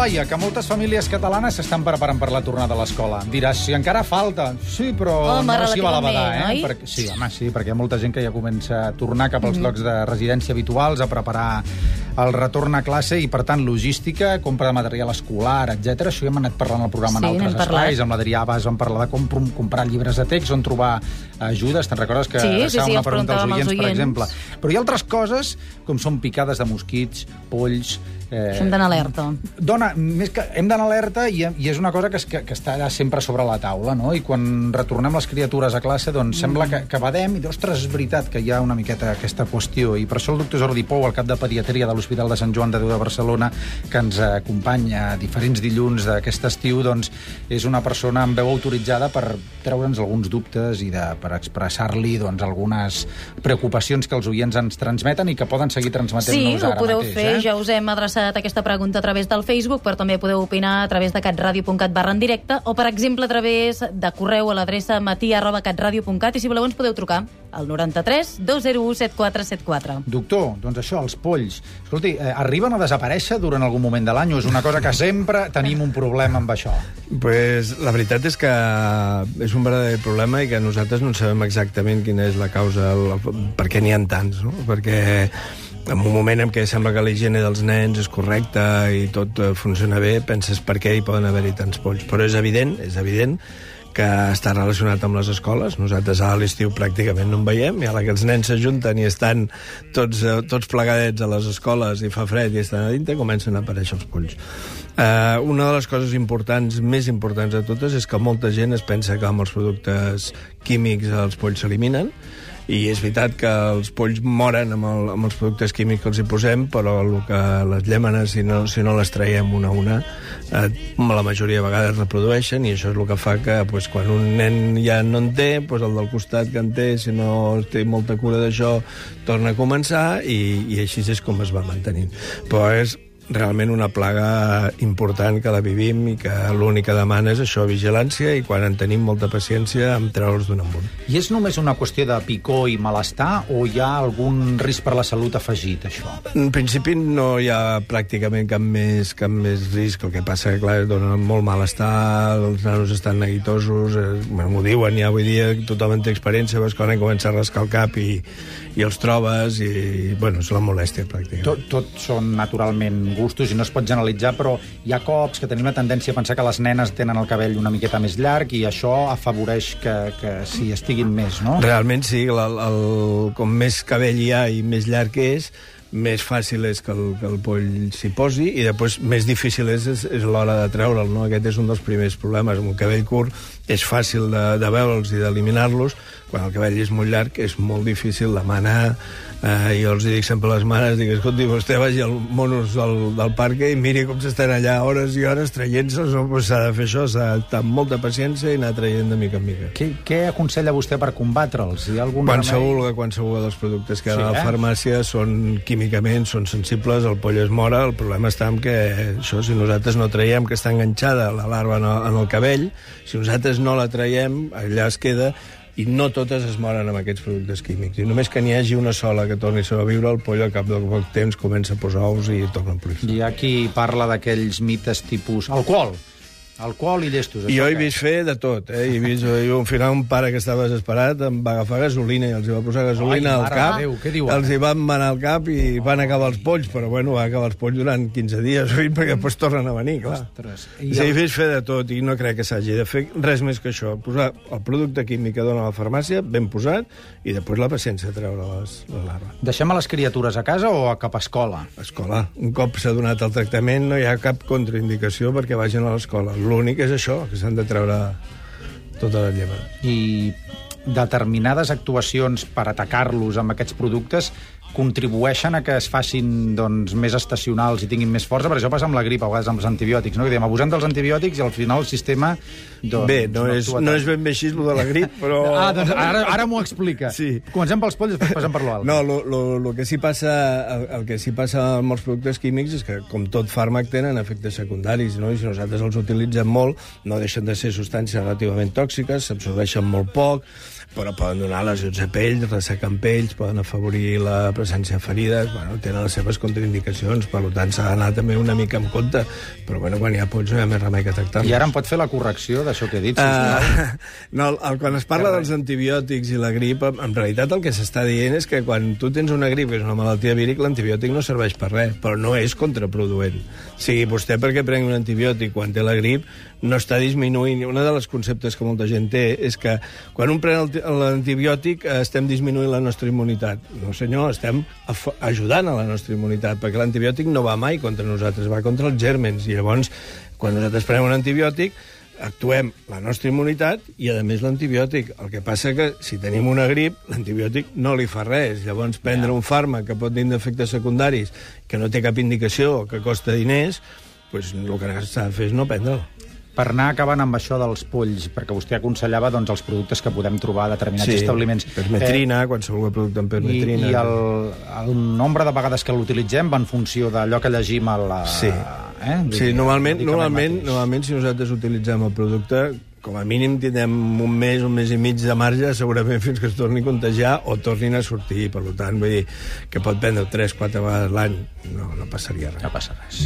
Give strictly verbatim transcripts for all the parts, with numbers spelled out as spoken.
Laia, que moltes famílies catalanes s'estan preparant per la tornada a l'escola. Diràs, si encara falta. Sí, però home, no s'hi va la badar, eh? oi? Perquè, sí, home, sí, perquè hi ha molta gent que ja comença a tornar cap als mm. llocs de residència habituals, a preparar el retorn a classe i, per tant, logística, compra de material escolar, etcètera. Això ja hem anat parlant al programa sí, en altres espais. parlat. Amb l'Adrià Bas vam parlar de com comprar llibres de text, on trobar ajudes. Te'n recordes que sí, sí, sí, sí, una pregunta als oients, oients, per exemple. Però hi ha altres coses, com són picades de mosquits, polls... Eh, hem d'anar alerta. Dona, més que hem d'anar alerta i, i és una cosa que, es, que, que està sempre sobre la taula, no? I quan retornem les criatures a classe, doncs mm. sembla que, que badem i, ostres, és veritat que hi ha una miqueta aquesta qüestió. I per això el doctor Jordi Pou, el cap de pediatria de l'Hospital de Sant Joan de Déu de Barcelona, que ens acompanya diferents dilluns d'aquest estiu, doncs és una persona amb veu autoritzada per treure'ns alguns dubtes i de, per expressar-li doncs, algunes preocupacions que els oients ens transmeten i que poden seguir transmetent-nos sí, ara mateix. Sí, ho podeu mateix, fer, eh? ja us hem adreçat aquesta pregunta a través del Facebook, però també podeu opinar a través de catradio.cat barra en directe o, per exemple, a través de correu a l'adreça matí arroba catradio.cat i, si voleu, ens podeu trucar al noranta-tres dos zero u set quatre set quatre. Doctor, doncs això, els polls, escolti, eh, arriben a desaparèixer durant algun moment de l'any o és una cosa que sempre tenim un problema amb això? Pues la veritat és que és un verdader problema i que nosaltres no sabem exactament quina és la causa, el, per què n'hi ha tants, no? Perquè en un moment en què sembla que la higiene dels nens és correcta i tot funciona bé, penses per què hi poden haver-hi tants polls. Però és evident, és evident que està relacionat amb les escoles. Nosaltres a l'estiu pràcticament no en veiem, i a la que els nens s'ajunten i estan tots, tots plegadets a les escoles i fa fred i estan a dintre, comencen a aparèixer els polls. Uh, una de les coses importants, més importants de totes, és que molta gent es pensa que amb els productes químics els polls s'eliminen, i és veritat que els polls moren amb, el, amb els productes químics que els hi posem, però el que les llèmenes, si no, si no les traiem una a una, eh, la majoria de vegades reprodueixen, i això és el que fa que pues, quan un nen ja no en té, pues, el del costat que en té, si no té molta cura d'això, torna a començar, i, i així és com es va mantenint. Però és realment una plaga important que la vivim i que l'únic que demana és això, vigilància, i quan en tenim molta paciència, amb treure'ls d'un en un. I és només una qüestió de picor i malestar o hi ha algun risc per la salut afegit, això? En principi no hi ha pràcticament cap més, cap més risc. El que passa que, clar, dona molt malestar, els nanos estan neguitosos, eh, bueno, m'ho diuen ja avui dia, tothom en té experiència, veus quan comença a rascar el cap i, i els trobes, i, bueno, és la molèstia, pràcticament. Tot, tot són naturalment gustos i no es pot generalitzar, però hi ha cops que tenim la tendència a pensar que les nenes tenen el cabell una miqueta més llarg i això afavoreix que, que sí, estiguin més, no? Realment sí, el, el, com més cabell hi ha i més llarg és, més fàcil és que el, que el poll s'hi posi, i després més difícil és, és, és l'hora de treure'l, no? Aquest és un dels primers problemes. Amb un cabell curt és fàcil de, de veure'ls i d'eliminar-los. Quan el cabell és molt llarg és molt difícil de manar. Eh, jo els dic sempre a les mares, dic, escolti, vostè vagi als monos del, del parc i miri com s'estan allà hores i hores traient-se'ls, no? Pues s'ha de fer això, s'ha d'estar amb molta paciència i anar traient de mica en mica. Què, què aconsella vostè per combatre'ls? Hi ha algun qualsevol, remei? qualsevol dels productes que hi ha sí, a la eh? farmàcia són químicament, són sensibles, el poll es mora, el problema està en que això, si nosaltres no traiem que està enganxada la larva en el, en el cabell, si nosaltres no la traiem, allà es queda, i no totes es moren amb aquests productes químics. I només que n'hi hagi una sola que torni a sobreviure, el poll al cap de poc temps comença a posar ous i torna a proliferar. Hi ha qui parla d'aquells mites tipus alcohol. Alcohol i llestos. I jo he vist fer de tot, eh? He vist, jo, al final, un pare que estava desesperat em va agafar gasolina i els hi va posar gasolina Ai, al cap. Déu, què diu, els hi van manar al cap i van acabar els polls, però bueno, van acabar els polls durant quinze dies, perquè després tornen a venir, clar. Ostres. I sí, he vist fer de tot i no crec que s'hagi de fer res més que això. Posar el producte químic que dona la farmàcia, ben posat, i després la paciència a treure les, les larves. Deixem a les criatures a casa o a cap a escola? A escola. Un cop s'ha donat el tractament no hi ha cap contraindicació perquè vagin a l'escola. L'únic és això, que s'han de treure tota la lleva. I determinades actuacions per atacar-los amb aquests productes contribueixen a que es facin doncs, més estacionals i tinguin més força, perquè això passa amb la grip, a vegades amb els antibiòtics, no? Que diem, abusem dels antibiòtics i al final el sistema... Doncs, bé, no, no, és, no és ben bé així el de la grip, però... Ah, doncs ara, ara m'ho explica. Sí. Comencem pels polls i després passem per l'altre. No, lo, lo, lo que sí passa, el, el que sí passa amb els productes químics és que, com tot fàrmac, tenen efectes secundaris, no? I si nosaltres els utilitzem molt, no deixen de ser substàncies relativament tòxiques, s'absorbeixen molt poc, però poden donar lesions a pell, ressecar pells, poden afavorir la presència de ferides, bueno, tenen les seves contraindicacions, per tant s'ha d'anar també una mica en compte, però bueno, quan hi ha pots no hi ha més remei que tractar-los. I ara em pot fer la correcció d'això que he dit, sisplau? Uh, no, el, quan es parla dels antibiòtics i la grip, en realitat el que s'està dient és que quan tu tens una grip, que és una malaltia vírica, l'antibiòtic no serveix per res, però no és contraproduent. O sigui, vostè perquè prengui un antibiòtic quan té la grip no està disminuint. Una de les conceptes que molta gent té és que quan un pren l'antibiòtic estem disminuint la nostra immunitat. No, senyor, estem ajudant a la nostra immunitat, perquè l'antibiòtic no va mai contra nosaltres, va contra els gèrmens. I llavors, quan nosaltres prenem un antibiòtic, actuem la nostra immunitat i, a més, l'antibiòtic. El que passa que, si tenim una grip, l'antibiòtic no li fa res. Llavors, prendre un fàrmac que pot tenir efectes secundaris, que no té cap indicació, que costa diners, doncs el que s'ha de fer és no prendre'l. Per anar acabant amb això dels polls, perquè vostè aconsellava doncs, els productes que podem trobar a determinats sí, establiments. Permetrina, eh, qualsevol producte amb permetrina. I, i el, el nombre de vegades que l'utilitzem va en funció d'allò que llegim a la... Sí, eh? sí normalment, normalment, normalment si nosaltres utilitzem el producte, com a mínim tindrem un mes, un mes i mig de marge, segurament fins que es torni a contagiar o tornin a sortir. Per tant, vull dir que pot prendre tres quatre vegades l'any. No, no passaria res. No passa res.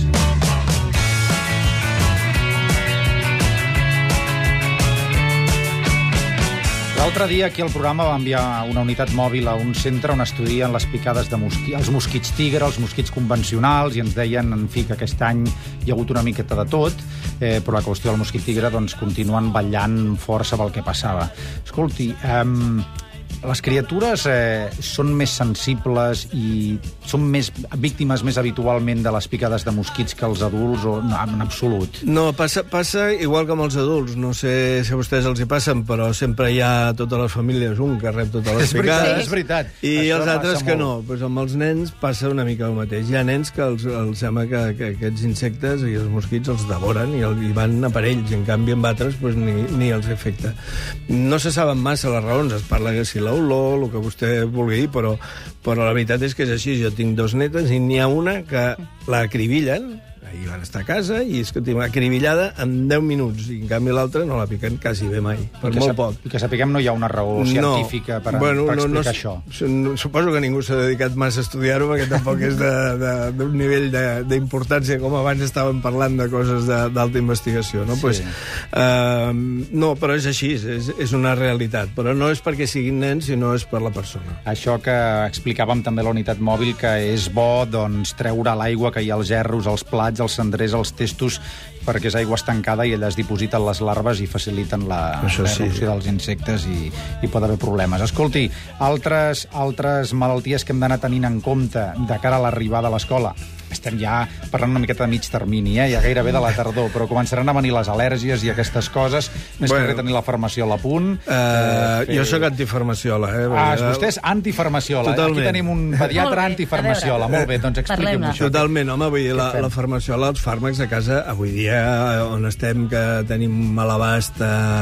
L'altre dia aquí al programa va enviar una unitat mòbil a un centre on estudien les picades de mosquits, els mosquits tigre, els mosquits convencionals, i ens deien, en fi, que aquest any hi ha hagut una miqueta de tot, eh, però la qüestió del mosquit tigre doncs, continuen ballant força pel que passava. Escolti, eh, les criatures eh, són més sensibles i són més víctimes més habitualment de les picades de mosquits que els adults, o no, en absolut? No, passa, passa igual que amb els adults. No sé si a vostès els hi passen, però sempre hi ha a totes les famílies un que rep totes les és veritat, picades. És veritat. I Això els altres que molt. no. Pues amb els nens passa una mica el mateix. Hi ha nens que els, els sembla que, que aquests insectes i els mosquits els devoren i, el, i van a per ells. En canvi, amb altres pues, ni, ni els afecta. No se saben massa les raons. Es parla que si l'olor, el que vostè vulgui dir, però, però la veritat és que és així. Jo tinc dos netes i n'hi ha una que la acribillen, ahir van estar a casa, i és que tinc una acribillada en deu minuts, i en canvi l'altra no la piquen quasi bé mai, per molt sap, poc. I que sapiguem no hi ha una raó no. científica per, bueno, per explicar no, no, això. No, suposo que ningú s'ha dedicat massa a estudiar-ho, perquè tampoc és d'un nivell d'importància, com abans estàvem parlant de coses d'alta investigació, no? Sí. Pues, uh, no, però és així, és, és una realitat, però no és perquè siguin nens, sinó és per la persona. Això que explicàvem també a la unitat mòbil, que és bo doncs, treure l'aigua que hi ha als gerros, als plats, als cendrers, als testos, perquè és aigua estancada i elles dipositen les larves i faciliten la erupció sí. dels insectes i hi pot haver problemes. Escolti, altres, altres malalties que hem d'anar tenint en compte de cara a l'arribada a l'escola. Estem ja parlant una miqueta de mig termini, eh? Ja gairebé de la tardor, però començaran a venir les al·lèrgies i aquestes coses, més bueno, que res tenir la farmaciola a punt. Uh, eh, fer... Jo sóc antifarmaciola. Eh? Ah, vostè és antifarmaciola. Totalment. Aquí tenim un pediatre antifarmaciola. Molt bé, doncs expliqui'm això. Totalment, home, vull dir, la, la farmaciola, els fàrmacs a casa, avui dia, on estem, que tenim a l'abast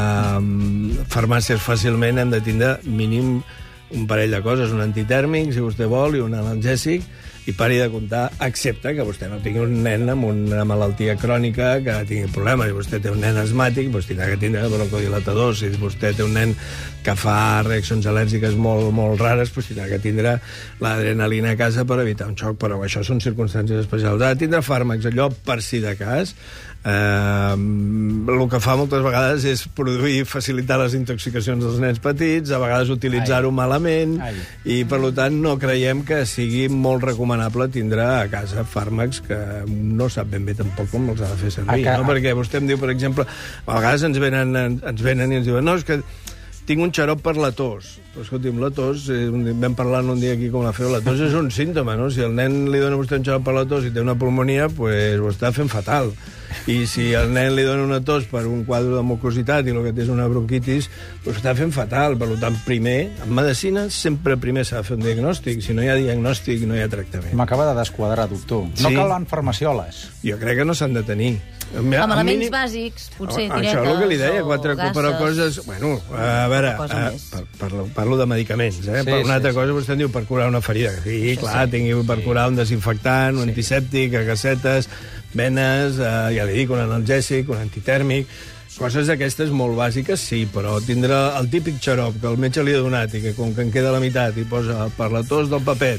eh, farmàcies fàcilment, hem de tindre mínim un parell de coses, un antitèrmic, si vostè vol, i un analgèsic, i pari de comptar, excepte que vostè no tingui un nen amb una malaltia crònica que tingui problemes. Si vostè té un nen asmàtic, doncs tindrà que tindre broncodilatadors. Si vostè té un nen que fa reaccions al·lèrgiques molt, molt rares, doncs tindrà que tindre l'adrenalina a casa per evitar un xoc, però això són circumstàncies especials. Ha de tindre fàrmacs, allò per si de cas. Eh, el que fa moltes vegades és produir, facilitar les intoxicacions dels nens petits, a vegades utilitzar-ho malament, Ai. i per tant no creiem que sigui molt recomanable tindre a casa fàrmacs que no sap ben bé tampoc com els ha de fer servir, no? Perquè vostè em diu, per exemple, a vegades ens venen, ens venen i ens diuen no, és que tinc un xarop per la tos. Però, escolti'm, la tos, eh, vam parlant un dia aquí com la feu, la tos és un símptoma, no? Si el nen li dona a vostè un xarop per la tos i té una pulmonia, pues ho està fent fatal. I si al nen li dona una tos per un quadre de mucositat i el que té és una bronquitis, pues ho està fent fatal. Per tant, primer, en medicina, sempre primer s'ha de fer un diagnòstic. Si no hi ha diagnòstic, no hi ha tractament. M'acaba de desquadrar, doctor. Sí. No calen farmacioles. Jo crec que no s'han de tenir. Amb elements mínim... bàsics, potser ah, tiretes això és el que li deia, quatre gasses, però coses... Bueno, a veure, a, per, parlo, parlo de medicaments, eh? Sí, per una altra sí, cosa vostè em diu per curar una ferida. Sí, sí clar, sí. tingui per curar un desinfectant, un sí. antisèptic, agacetes, venes, eh, ja li dic, un analgèsic, un antitèrmic... Coses d'aquestes molt bàsiques, sí, però tindre el típic xarop que el metge li ha donat i que com que en queda la meitat i posa per la tos del papet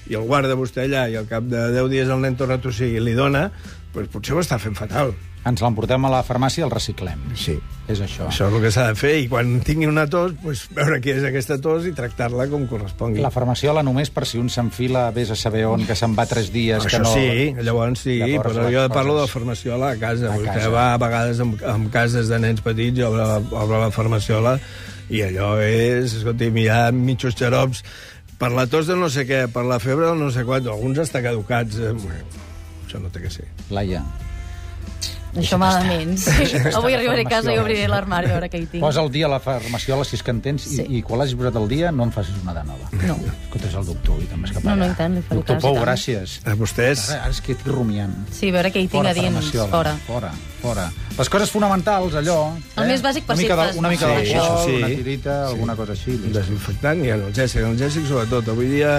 i el guarda vostè allà, i al cap de deu dies el nen torna a tossir i li dona, doncs potser ho està fent fatal. Ens l'emportem a la farmàcia i el reciclem. Sí. És això. Això és el que s'ha de fer, i quan tingui una tos, doncs, veure què és aquesta tos i tractar-la com correspongui. La farmaciola només per si un s'enfila, vés a saber on, que se'n va tres dies... Això que no... sí, llavors sí, llavors, però jo coses... parlo de farmaciola a casa. A Vostè casa. va a vegades en, en cases de nens petits i obre, obre la farmaciola i allò és... Escolti'm, hi ha mitjos xarops per la tos de no sé què, per la febre de no sé quant, alguns estan caducats. Eh? Això no té que ser. Laia. Això malament. Sí. Avui arribaré a casa i obriré l'armari a veure què hi tinc. Posa el dia a la farmaciola, si és que en tens, Sí. i, i quan l'hagis posat el dia no em facis una de nova. No. Escolta, és el doctor, i també és que No, no, i tant, li faré Doctor cas, i Pou, tant. gràcies. A vostès... Ara, ara és que estic rumiant. Sí, a veure què hi tinc Fora a dins, farmaciola. fora. Fora, fora. Les coses fonamentals, allò... El més bàsic per una mica si de, fas una mica mal. d'alcohol, Sí, això sí. una tirita, Sí. alguna cosa així. Un desinfectant i analgèsic. Analgèsic, sobretot. Avui dia...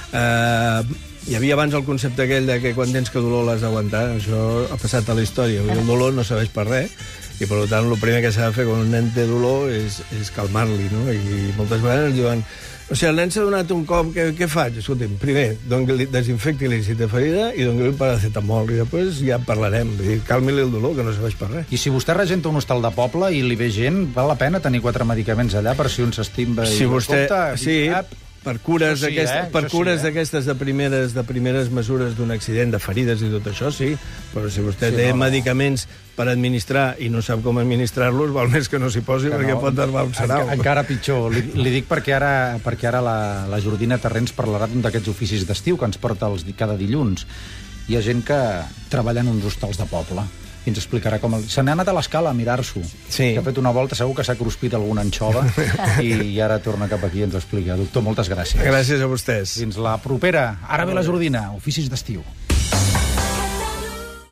Eh, hi havia abans el concepte aquell de que quan tens que dolor l'has d'aguantar. Això ha passat a la història. Avui el dolor no serveix per res, i per tant el primer que s'ha de fer quan un nen té dolor és, és calmar-li, no? I moltes vegades ens diuen: o sigui, el nen s'ha donat un cop, què, què faig? Escolti'm, primer, desinfecti-li si té ferida i doni-li un paracetamol, i després ja parlarem. Vull dir, calmi-li el dolor, que no serveix per res. I si vostè regenta un hostal de poble i li ve gent, val la pena tenir quatre medicaments allà per si un s'estimba i... Si vostè... Compte, sí, ap, per cures Això sí, d'aquestes eh? per Això sí, cures eh? d'aquestes de primeres de primeres mesures d'un accident, de ferides i tot això, sí, però si vostè Sí, té no, no. medicaments per administrar i no sap com administrar-los, val més que no s'hi posi, que perquè no. pot arribar un sarau. Enca- Encara pitjor. Li, li dic perquè ara, perquè ara la, la Jordina Terrents parlarà d'un d'aquests oficis d'estiu que ens porta els, di- cada dilluns. Hi ha gent que treballa en uns hostals de poble i ens explicarà com... El... Se n'ha anat a l'escala a mirar-s'ho. Sí. Que ha fet una volta, segur que s'ha cruspit alguna anxova i, i ara torna cap aquí i ens ho explica. Doctor, moltes gràcies. Gràcies a vostès. Fins la propera. Ara ve la Jordina, oficis d'estiu.